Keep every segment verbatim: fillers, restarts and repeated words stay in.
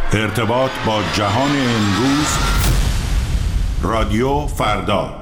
ارتباط با جهان امروز، رادیو فردا.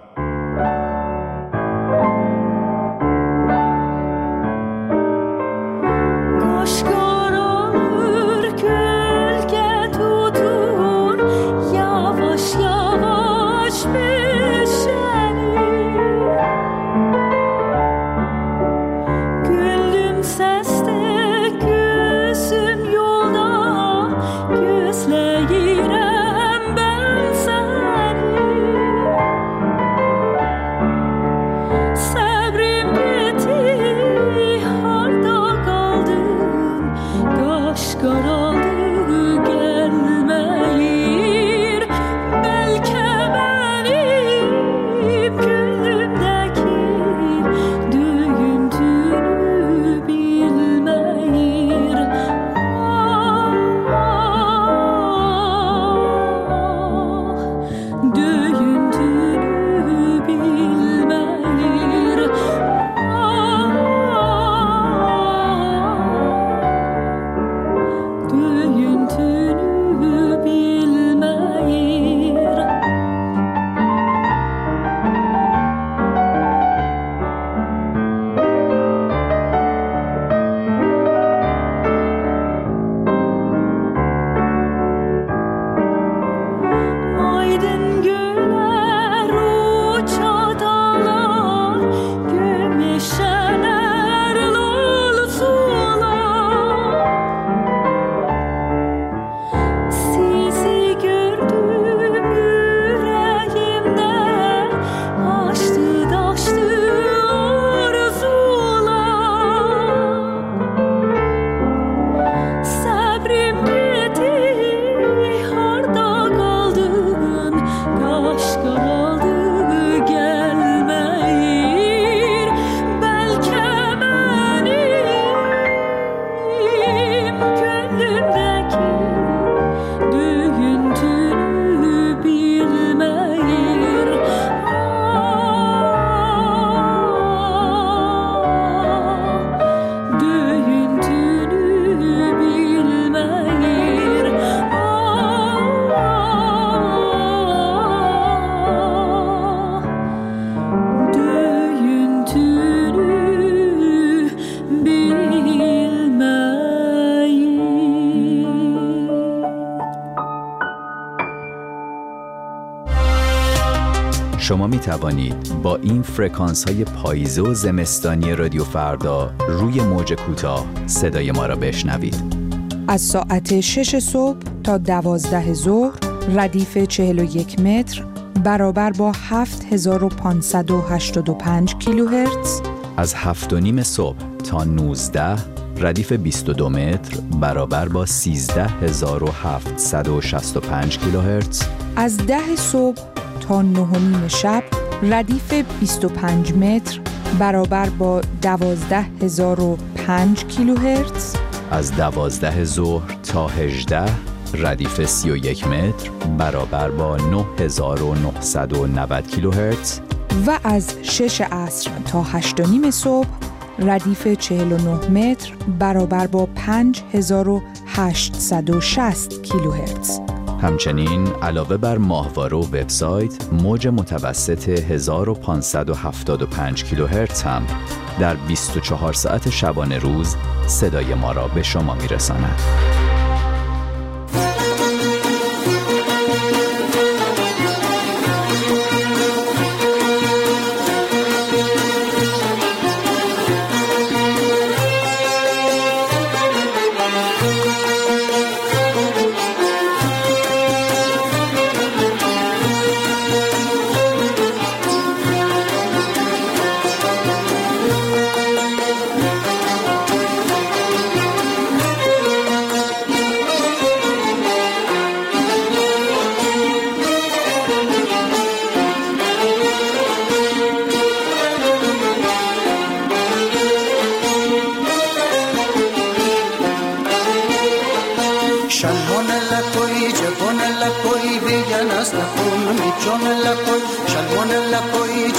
شما می توانید با این فرکانس های پاییزه و زمستانی رادیو فردا روی موج کوتاه صدای ما را بشنوید. از ساعت شش صبح تا دوازده ظهر ردیف چهل و یک متر برابر با هفت هزار و پانصد و هشتاد و پنج کیلوهرتز. از هفت و نیم صبح تا نوزده ردیف بیست و دو متر برابر با سیزده هزار و هفتصد و شصت و پنج کیلوهرتز. از ده صبح تا نه و نیم شب ردیف بیست و پنج متر برابر با دوازده هزار و پنج کیلوهرتز. از دوازده ظهر تا هجده ردیف سی و یک متر برابر با نه هزار و نهصد و نود کیلوهرتز. و از شش عصر تا هشت و نیم صبح ردیف چهل و نه متر برابر با پنج هزار و هشتصد و شصت کیلوهرتز. همچنین علاوه بر ماهواره و وبسایت، موج متوسط هزار و پانصد و هفتاد و پنج کیلوهرتز هم در بیست و چهار ساعت شبانه روز صدای ما را به شما میرساند.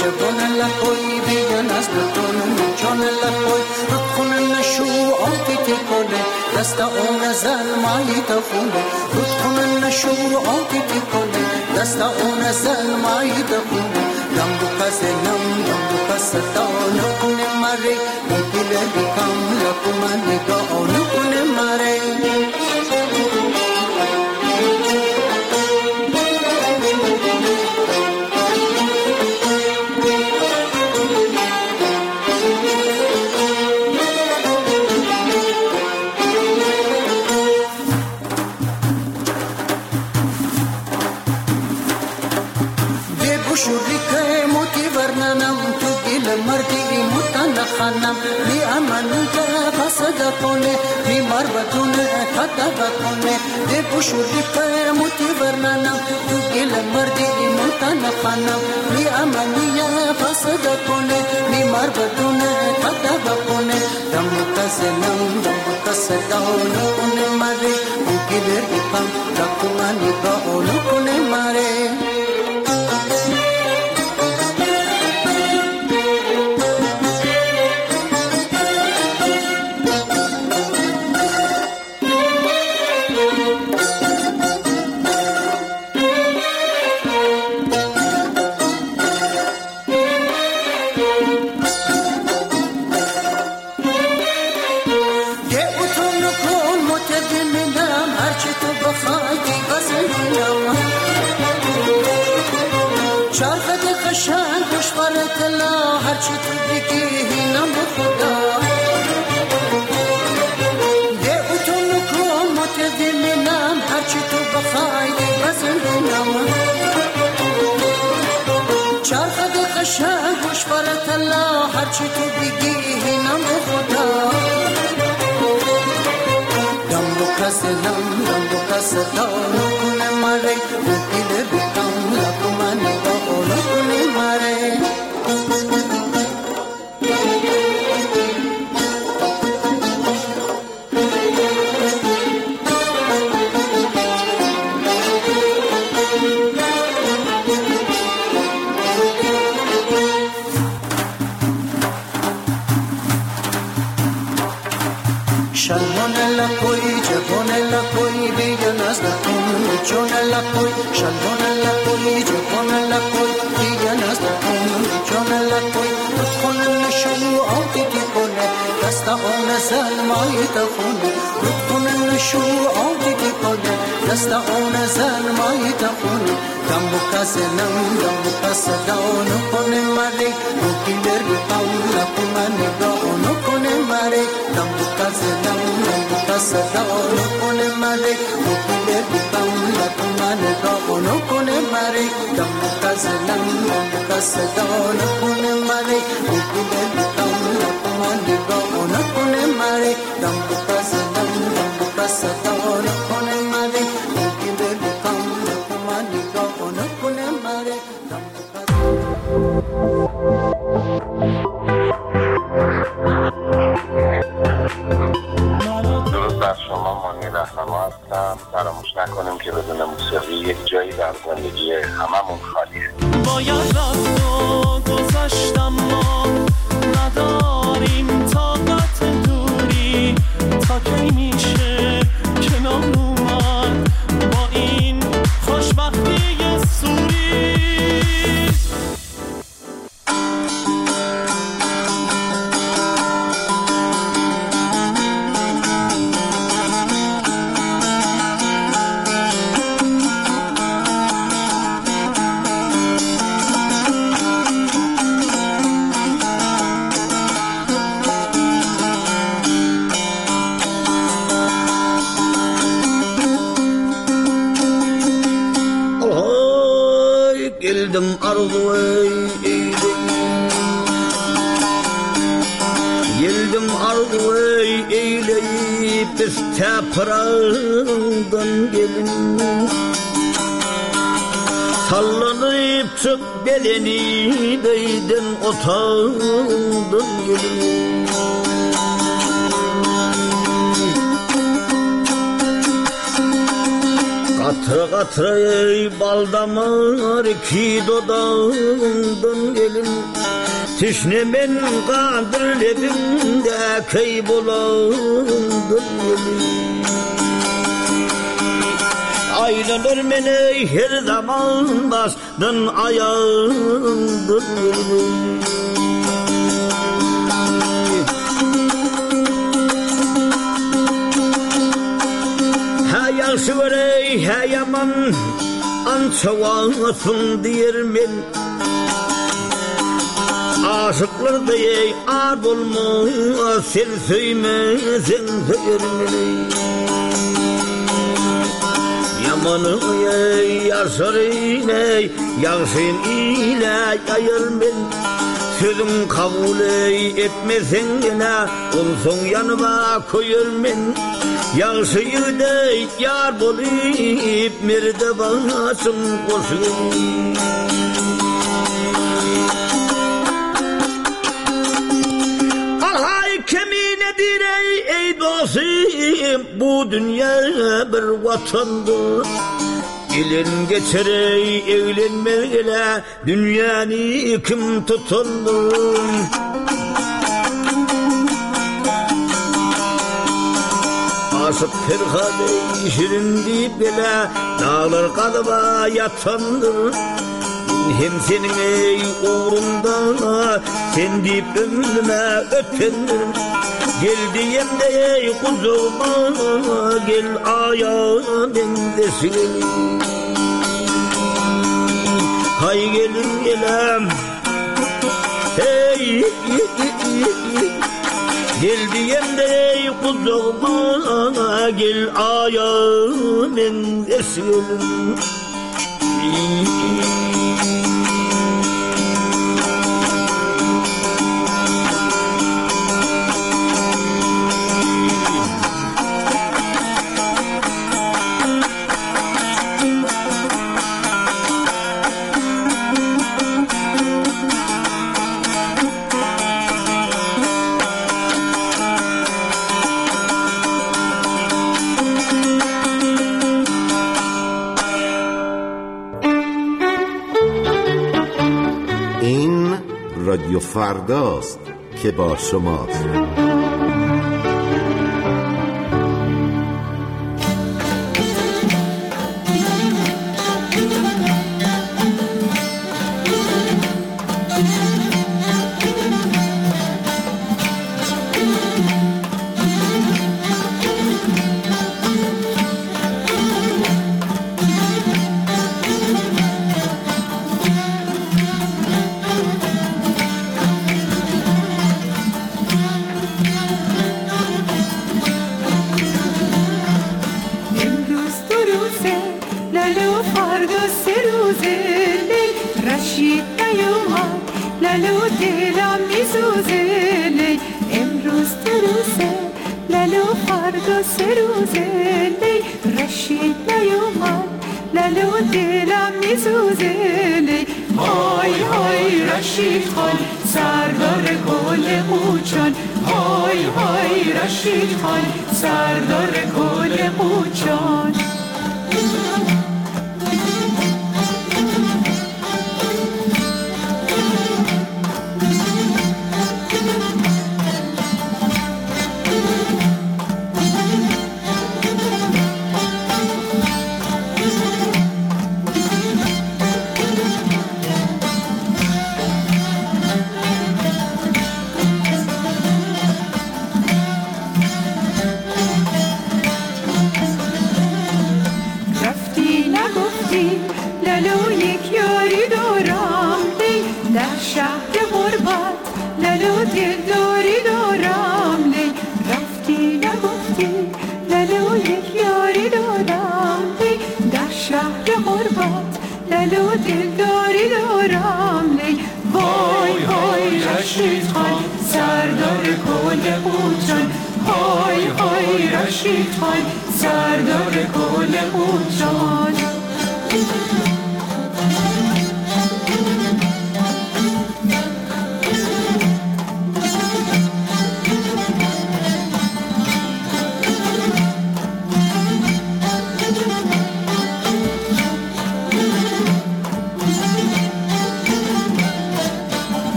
John آتیتی کنه دست اون زلمایی دخونه رود کنه نشور آتیتی کنه دست اون زلمایی دخونه دم بکز نم دم بکز صدا نکنه مره مگیل بیکم لکم نگاه نکنه مره خانم بی امن که فسد کنه بیمار بدونه خطا کنه ده بشوری که موتی ورننم تو گل مردی ملتن خانم بی امنی فسد کنه بیمار بدونه خطا کنه دم کسنم دم کسدانو کنه ماره اون گلر بیپم دکمانی باونو کنه ماره هرچی تو بگی هینم به خدا ده اتون کن متدمینم هرچی تو بخوای بزنم چرخد قشنگ خوش برت الله هرچی تو بگی هینم به خدا دم بکس دم دم بکس دانو کنه مره مکیل بکم لکمانی باولو کنه مره Chona la koi, shalona la koi, chona la koi, diya nasta koi, chona la koi, khona nashlu autiti kone, dasta ona zalmai ta kone, khona nashlu autiti kone, dasta ona zalmai ta kone, dambu kasenam, dambu kasadano kone mare, ukiler paula kumane gaono kone mare, dambu kasenam, dambu kasadano kone mare, ukiler paula kumane gaono kone mare, dambu kasenam, dambu kasadano kone mare, ukiler paula kumane gaono kone mare, dambu kasenam, dambu kasadano kone mare, ukiler paula kumane gaono kone mare, dambu درست بر شما مانی رهنما هستم. فراموش نکنیم که بدون موسیقی یک جایی در زندگی هممون خالیه. باید رفت و گذشتم ما نداریم طاقت دوری تا کی میشه کنار اومد با این خوشبختی سوری. Geldim arzuya Geldim arzuya eyleyip isteprağdan gelin Sallanıp çık beleni değdin otağından gelin Katı katı ey bal damar iki dodağından gelin Tüşnemen qadır lebimdə kaybolandır. Aylanır məni her zaman basdın ayağımdır. Ha yaxşı var ey, ha yaman ançavansın deyir men. Aşıqlarda ey ad olmaz, sen söymezsen söyürmeli. Yamanı ey yaşarın ey, yaxşın ile yayırmen. Sözüm kabul ey etmesen yine, olsun yanıma koyurmen. Yaxşıyı dey yar bolip, merde başım koşun. Keminedir ey, ey dostum, bu dünya bir vatandır. Gelin geçer ey, evlenmeyle dünyanı kim tutandır? Aşık Ferhat ey, şirin deyip bile dağlar kalıba yatandır. Hem senin ey uğrunda, sen deyip ömrüme ötendir. Gel diyem de ey kuzuma, gel ayağım bendesin. Hay gelin gelem, hey gel diyem de ey kuzuma, gel ayağım bendesin. رادیو فرداست که با شماست.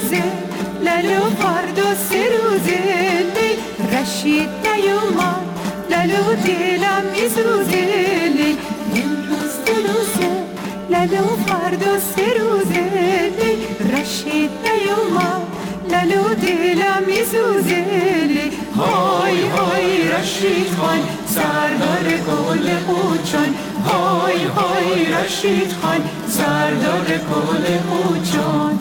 روزه لالو فردا سه روزه لی رشید نیومد لالو دلم میسوزه لی امروز دو روزه لالو فردا سه روزه لی رشید نیومد لالو دلم میسوزه لی های های رشید خان سردار کل قوچان های های رشید خان سردار کل قوچان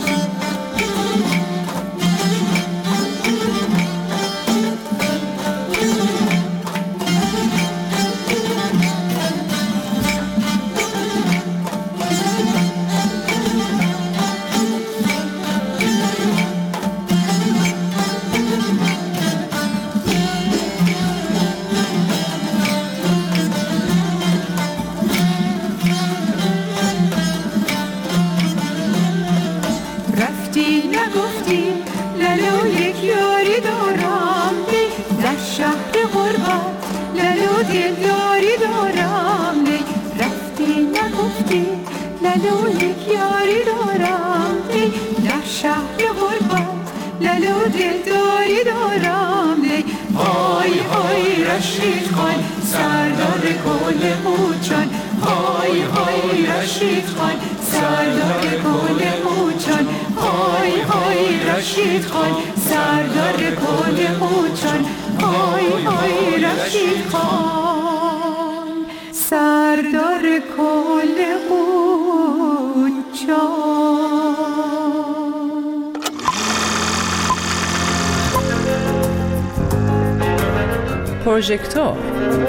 لالو یک یاری دارم لی در شهر غربت لالو دلداری دارم لی های های رشید خان سردار کل قوچان های های رشید خان سردار کل قوچان های های رشید خان سردار کل قوچان های های رشید خان سردار کل قوچان. پروژکتور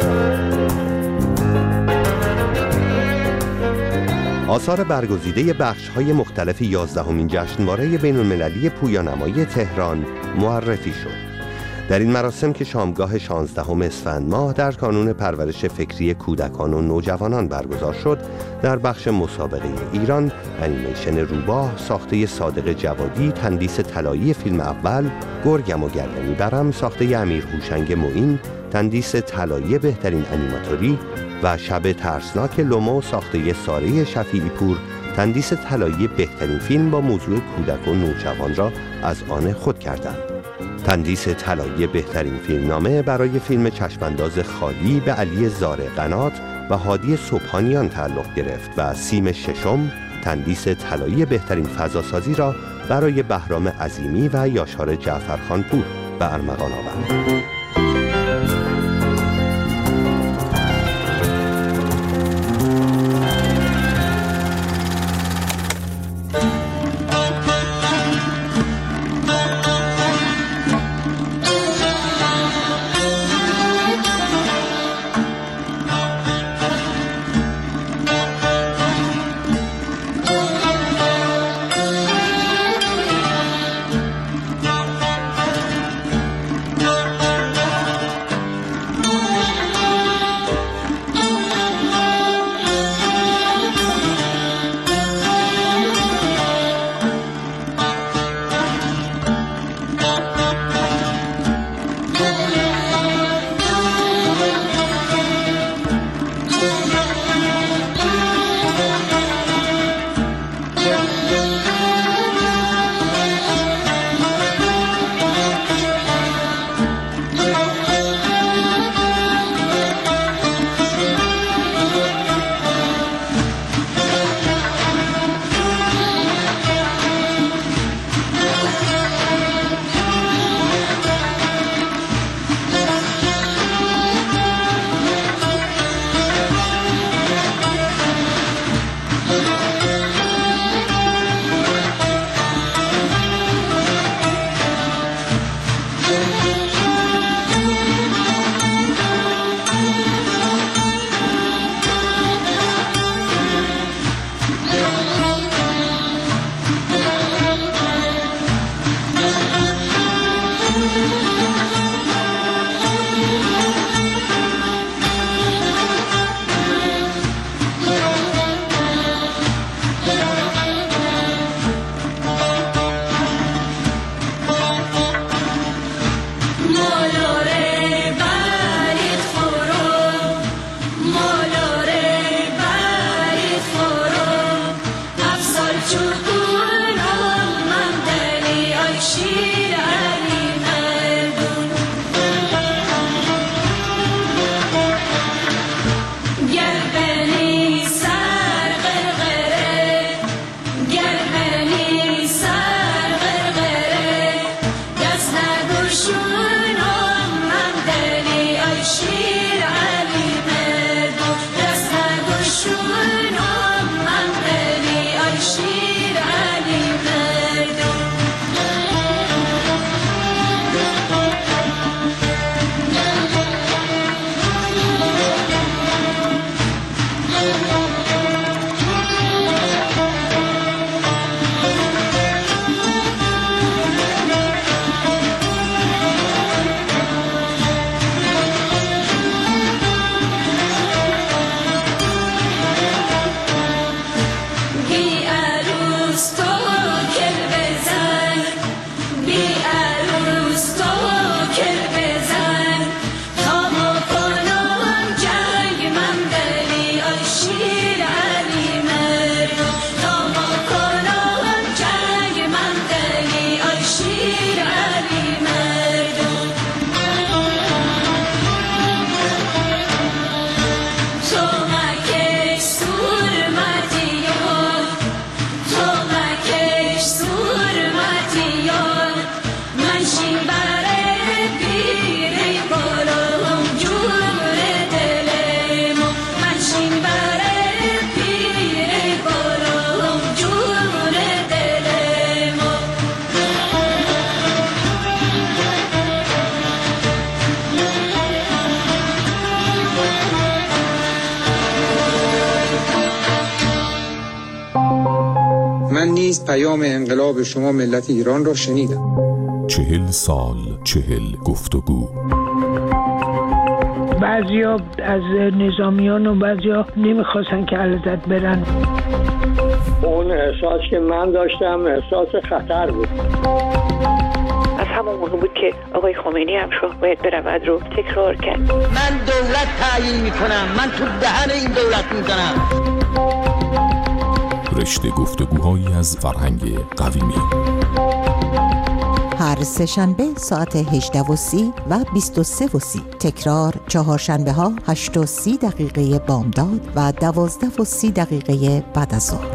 آثار برگزیده بخش‌های مختلف یازدهمین جشنواره بین‌المللی پویانمایی تهران معرفی شد. در این مراسم که شامگاه شانزدهم اسفند ماه در کانون پرورش فکری کودکان و نوجوانان برگزار شد، در بخش مسابقه ایران انیمیشن روباه ساخته صادق جوادی تندیس طلایی فیلم اول، گرگم و گردنی برم ساخته امیر هوشنگ معین تندیس طلایی بهترین انیماتوری و شب ترسناک لومو ساخته ساره شفیعی پور تندیس طلایی بهترین فیلم با موضوع کودک و نوجوان را از آن خود کردند. تندیس طلایی بهترین فیلمنامه برای فیلم چشمانداز خالی به علی زار قنات و هادی صبحانیان تعلق گرفت و سیم ششم تندیس طلایی بهترین فضاسازی را برای بهرام عظیمی و یاشار جعفرخان پور به ارمغان آورد. چوبون من دلی من نیز پیام انقلاب شما ملت ایران را شنیدم. چهل سال چهل گفتگو. بعضیا از نظامیان و بعضیا نمیخواستن که علیزاده برن. اون احساس که من داشتم احساس خطر بود. از همون موقع بود که آقای خمینی هم شاه باید برود رو تکرار کرد. من دولت تعیین میکنم، من تو دهن این دولت میزنم. رشته گفتگوهایی از فرهنگ قویمی. هر سه شنبه ساعت هجده و سی و بیست و سه و سی. تکرار چهارشنبه ها هشت و سی دقیقه بامداد و دوازده و سی دقیقه بعد از ظهر.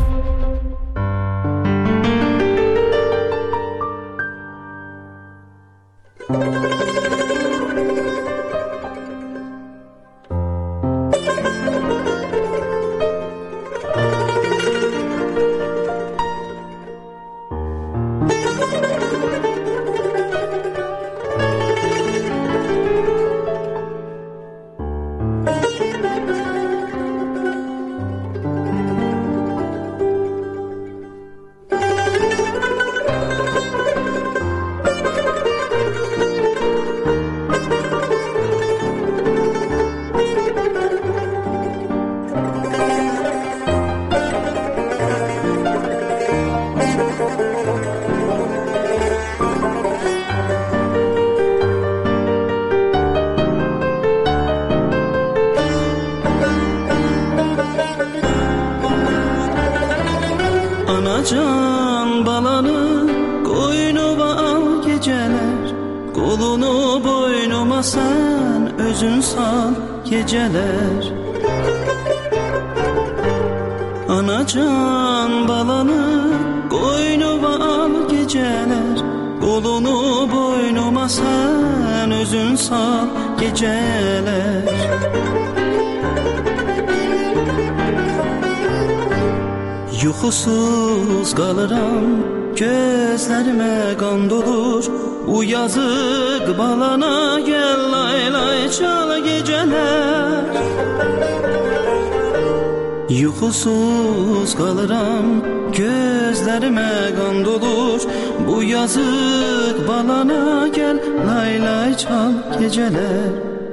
Anacan balanı koynuma al geceler, kolunu boynuma sen özün sal geceler. Anacan balanı koynuma al geceler, kolunu boynuma sen özün sal geceler. Yuxusuz qalıram, gözlərimə qan dolur. Bu yazıq balana gəl lay lay çal gecələr. Yuxusuz qalıram, gözlərimə qan dolur. Bu yazıq balana gəl lay lay çal gecələr.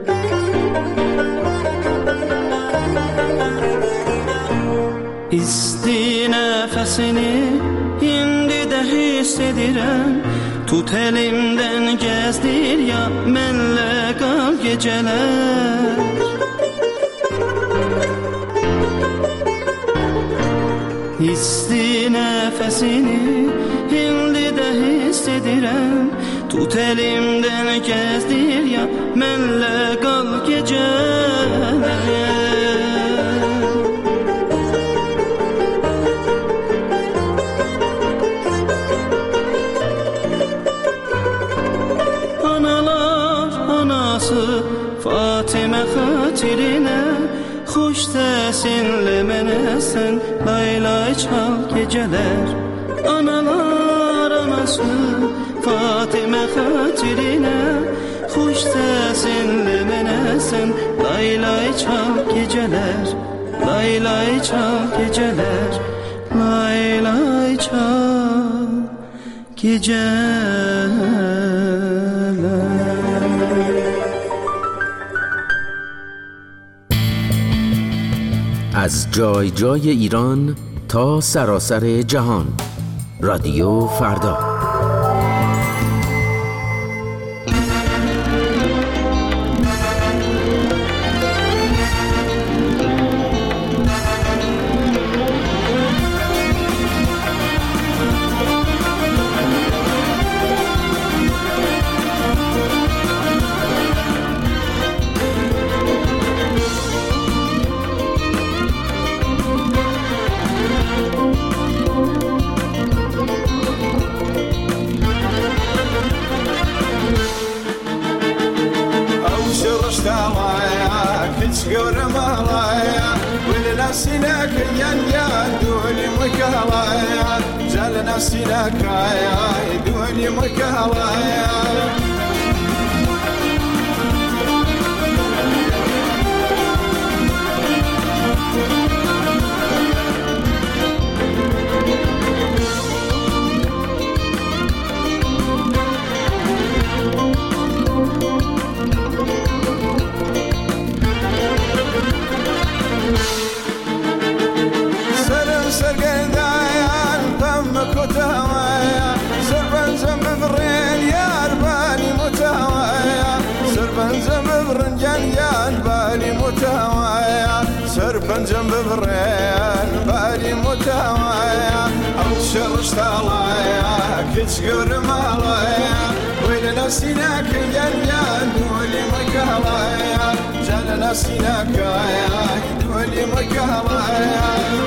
İsti nəfəsini indi də hiss edirəm. Tut elimdən gəzdir ya mənlə qal gecələr. İsti nəfəsini indi də hiss edirəm. Tut elimdən gəzdir ya mənlə qal gecələr. Fatimə xatirinə xoş səsinlə mənə sən lay lay çal gecələr. Analar anası Fatimə xatirinə xoş səsinlə mənə sən lay lay çal gecələr. Lay lay çal gecələr. Lay lay çal gecələr. از جای جای ایران تا سراسر جهان. رادیو فردا. سرپنجم ببرین بالی متوایا او شرش تالایا کچ گرمالایا ویل نسینا کیان یان دولی مکالایا جال نسینا کایا دولی مکالایا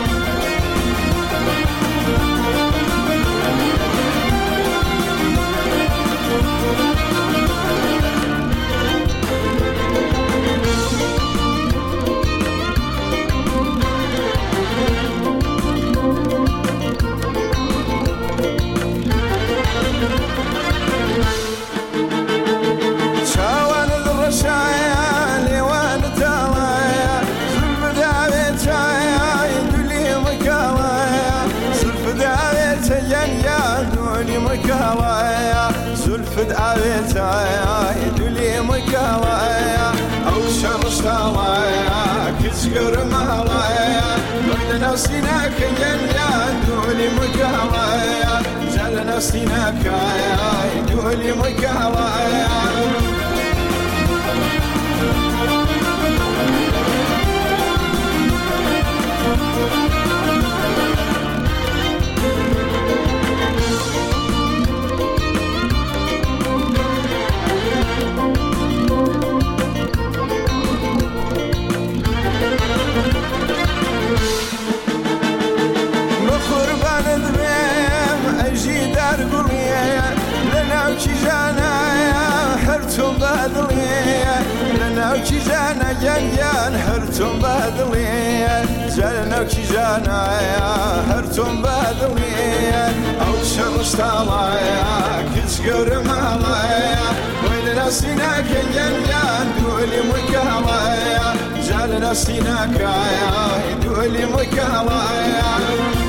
زلفت عبيتايا يدولي مكالايا أو شرش تالايا كسكر مالايا وإن ناسيناك ينيا يدولي مكالايا جال ناسيناك يدولي مكالايا ناوچی جانا جان هرتم بدلیه جال ناوچی جانا هرتم بدلیه او شرش تالایا کسگر مالایا ویل نسینا کیان یان دولی مکالایا جال نسینا کایا دولی مکالایا